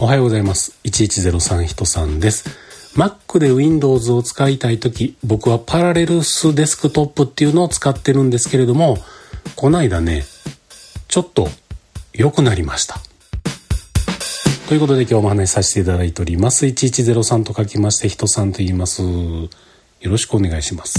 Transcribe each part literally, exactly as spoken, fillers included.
おはようございます。いちいちゼロさんひとさんです。Mac で Windows を使いたいとき、僕はパラレルスデスクトップっていうのを使ってるんですけれども、こないだね、ちょっと良くなりました。ということで今日もお話しさせていただいております。いちいちゼロさんと書きまして人さんと言います。よろしくお願いします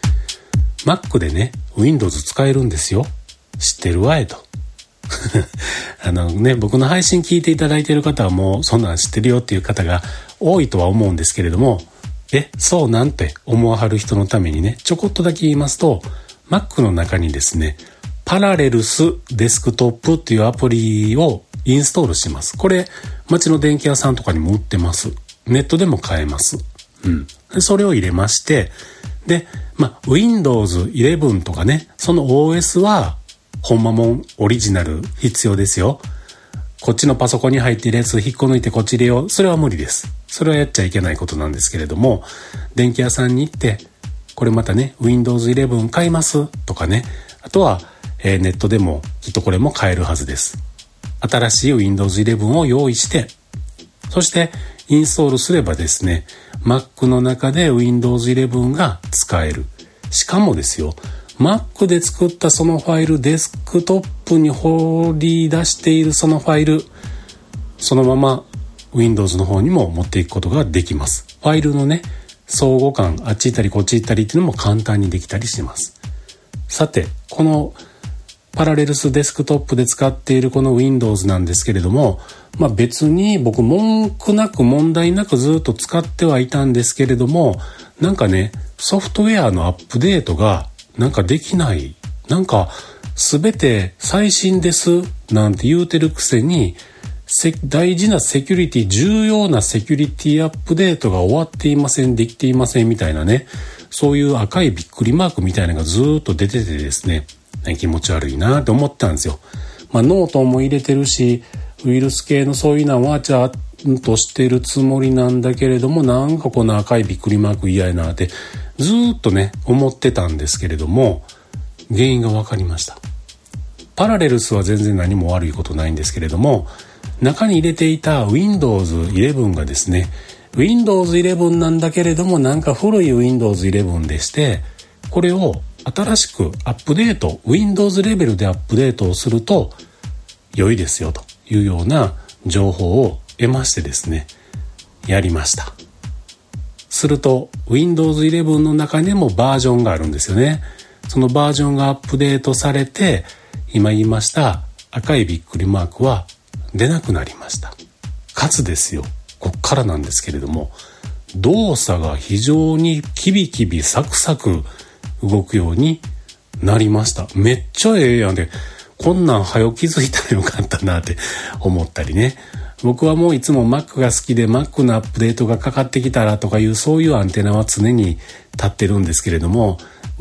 。Mac でね、Windows 使えるんですよ。知ってるわえと。あのね、僕の配信聞いていただいている方はもうそんなん知ってるよっていう方が多いとは思うんですけれども、え、そうなんて思わはる人のためにね、ちょこっとだけ言いますと、Mac の中にですね、パラレルスデスクトップっていうアプリをインストールします。これ、街の電気屋さんとかにも売ってます。ネットでも買えます。うん。それを入れまして、で、まあ、Windows イレブンとかね、その オーエス は、ほんまもんオリジナル必要ですよ。こっちのパソコンに入っているやつ引っこ抜いてこっち入れよう。それは無理です。それはやっちゃいけないことなんですけれども、電気屋さんに行って、これまたね、Windows イレブン買いますとかね、あとは、えー、ネットでもきっとこれも買えるはずです。新しい Windows イレブンを用意して、そしてインストールすればですね、Mac の中で Windows イレブンが使える。しかもですよ、Mac で作ったそのファイル、デスクトップに放り出しているそのファイル、そのまま Windows の方にも持っていくことができます。ファイルのね、相互間、あっち行ったりこっち行ったりっていうのも簡単にできたりします。さて、このパラレルスデスクトップで使っているこの Windows なんですけれども、まあ別に僕文句なく問題なくずっと使ってはいたんですけれども、なんかね、ソフトウェアのアップデートがなんかできない。なんかすべて最新ですなんて言うてるくせに、大事なセキュリティ、重要なセキュリティアップデートが終わっていません、できていませんみたいなね、そういう赤いびっくりマークみたいなのがずっと出ててですね、気持ち悪いなと思ったんですよ。まあノートも入れてるし、ウイルス系のそういうのはちゃんとしてるつもりなんだけれども、なんかこの赤いびっくりマーク嫌やなってずーっとね思ってたんですけれども、原因が分かりました。パラレルスは全然何も悪いことないんですけれども、中に入れていた Windows イレブンがですね、Windows イレブンなんだけれどもなんか古い Windows イレブンでして、これを新しくアップデート、Windows レベルでアップデートをすると良いですよというような情報を得ましてですね、やりました。すると Windows イレブンの中にもバージョンがあるんですよね。そのバージョンがアップデートされて、今言いました赤いびっくりマークは出なくなりました。かつですよ、こっからなんですけれども、動作が非常にキビキビサクサク動くようになりました。めっちゃええやんで、こんなん早気づいたらよかったなって思ったりね。僕はもういつも Mac が好きで Mac のアップデートがかかってきたらとかいうそういうアンテナは常に立ってるんですけれども、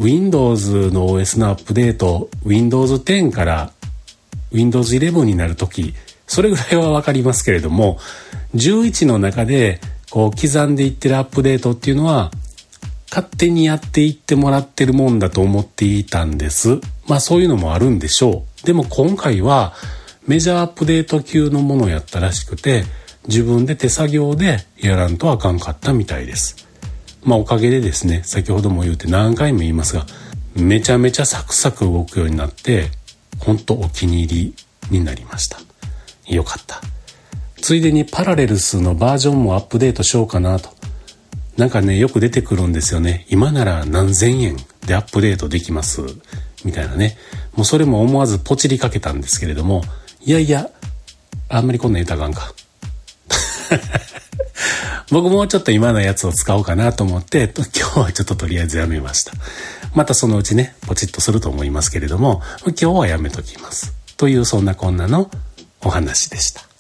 Windows の オーエス のアップデート Windows テン から Windows イレブンになるとき、それぐらいはわかりますけれども、じゅういちの中でこう刻んでいってるアップデートっていうのは勝手にやっていってもらってるもんだと思っていたんです。まあそういうのもあるんでしょう。でも今回はメジャーアップデート級のものをやったらしくて、自分で手作業でやらんとあかんかったみたいです。まあおかげでですね、先ほども言うて何回も言いますが、めちゃめちゃサクサク動くようになって、ほんとお気に入りになりました。よかった。ついでにパラレルスのバージョンもアップデートしようかなと。なんかね、よく出てくるんですよね。今なら何千円でアップデートできますみたいなね。もうそれも思わずポチりかけたんですけれども、いやいや、あんまりこんな言うたらあかんか。僕もうちょっと今のやつを使おうかなと思って、今日はちょっととりあえずやめました。またそのうちね、ポチッとすると思いますけれども、今日はやめときます。というそんなこんなのお話でした。